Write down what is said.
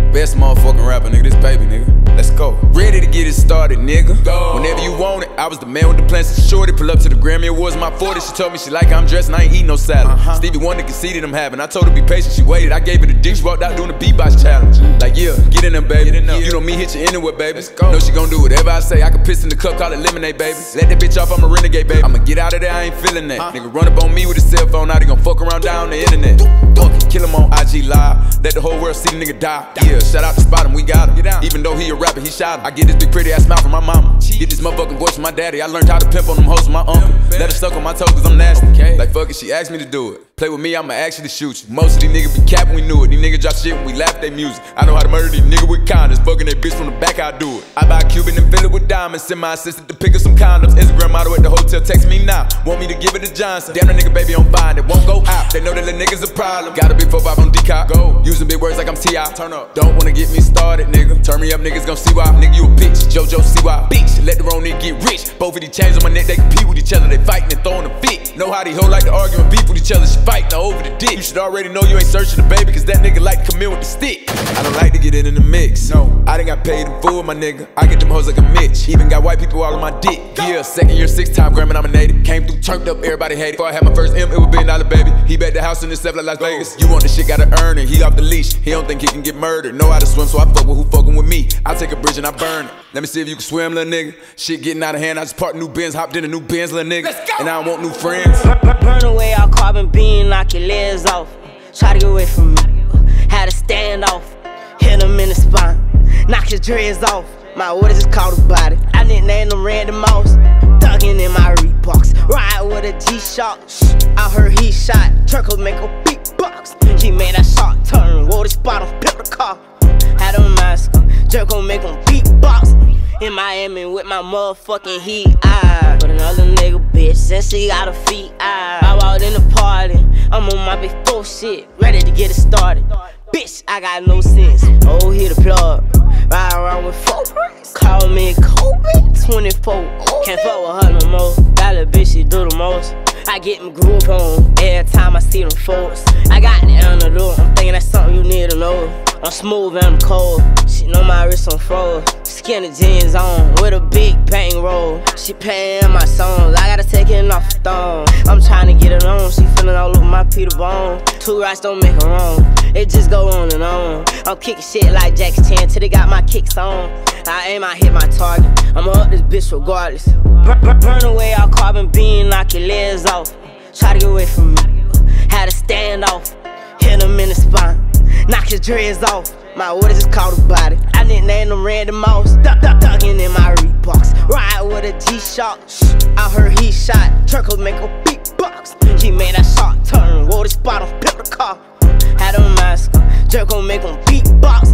Best motherfucking rapper, nigga, this baby, nigga. Let's go. Ready to get it started, nigga. Go. Whenever you want it, I was the man with the plans to shorty. Pull up to the Grammy Awards, my 40. She told me she like how I'm dressed and I ain't eating no salad. Stevie Wonder conceded I'm having. I told her be patient, she waited. I gave her the dick, she walked out doing the beatbox challenge. Like, yeah, get in there, baby. You know me, hit you anywhere, baby. Let's go. Know she gon' do whatever I say. I can piss in the cup, call it lemonade, baby. Let that bitch off, I'm a renegade, baby. I'ma get out of there, I ain't feeling that. Nigga run up on me with a cell phone, now they gon' fuck around down the internet. Kill him on IG Live, let the whole world see the nigga die. Yeah, shout out to Spot him, we got him. Even though he a rapper, he shot him. I get this big pretty ass smile from my mama. Get this motherfucking voice from my daddy. I learned how to pimp on them hoes from my uncle. Let her suck on my toes cause I'm nasty. Like fuck it, she asked me to do it. Play with me, I'ma actually shoot you. Most of these niggas be capping, we knew it. These niggas drop shit when we laugh at their music. I know how to murder these niggas with kindness. Fucking that bitch from the back, I do it. I buy a Cuban and fill it with diamonds. Send my assistant to pick up some condoms. Instagram model at the hotel, text me now. Want me to give it to Johnson. Damn, the nigga baby on fine, it won't go out. They know that the niggas a problem. Got a big 4-5 on D-Cop. Go. Using big words like I'm T.I. Turn up. Don't wanna get me started, nigga. Turn me up, niggas gon' see why. Nigga, you a bitch. JoJo, see why. Bitch, let the wrong nigga get rich. Both of these chains on my neck, they compete with each other. They fighting and throwing a fit. Know how these hoes like to argue and beef with each other. She fighting over the dick. You should already know you ain't searching the baby, cause that nigga like to come in with the stick. I don't like to get in the mix. No, I done got paid in full, my nigga. I get them hoes like a Mitch. Even got white people all on my dick. Yeah, second year, 6-time Grammy nominated. Came through, turned up, everybody hated. Before I had my first M, it was $1 billion, baby. He bet the house in himself like Las Vegas. You want the shit, gotta earn it. He off the leash, he don't think he can get murdered. Know how to swim, so I fuck with who fucking with me. I take a bridge and I burn it. Let me see if you can swim, little nigga. Shit getting out of hand, I just parked new Benz, hopped in a new Benz, little nigga. And I don't want new friends. Burn away all carbon beam, knock your legs off. Try to get away from me, had to stand off. Hit him in the spine, knock his dreads off. My orders just caught a body, I nicknamed him Randy Moss. Thuggin' in my Reeboks, ride with a G-Shock. I heard he shot, Turco make a beatbox. He made that shot turn, wore the spot on, pimped the car. Had a mask, Jerk gon' make him beatbox. In Miami with my motherfucking heat, but another nigga bitch, since she got her feet, I walked in the party, I'm on my big 4 shit, ready to get it started. Bitch, I got no sense, oh, hit the plug. Ride around with 4 bricks, call me Kobe, 24, can't fuck with her no more. That little bitch, she do the most. I get my groove on, every time I see them folks. I got the antidote, I'm thinking that's something you need to know. I'm smooth and I'm cold, she know my wrist on froze. Skinny jeans on, with a big bang roll. She playing my songs, I gotta take it off the thong. I'm trying to get it on, she feeling all over my Peter Bone. 2 rights don't make her wrong, it just go on and on. I'm kicking shit like Jackie Chan till they got my kicks on. I aim, I hit my target, I'ma up this bitch regardless. Burn away all carbon beam, knock your legs off. Try to get away from me, had to stand off. Hit him in the spine, knock his dreads off. My orders just caught a body, I nicknamed him Randy Moss. Thuggin' in my Reeboks, ride with a G-Shock. I heard he shot, Turco make a beatbox. He made that shot turn, wore the spot on, pimped the car. Had a mask, Jerk gon' make him beatbox.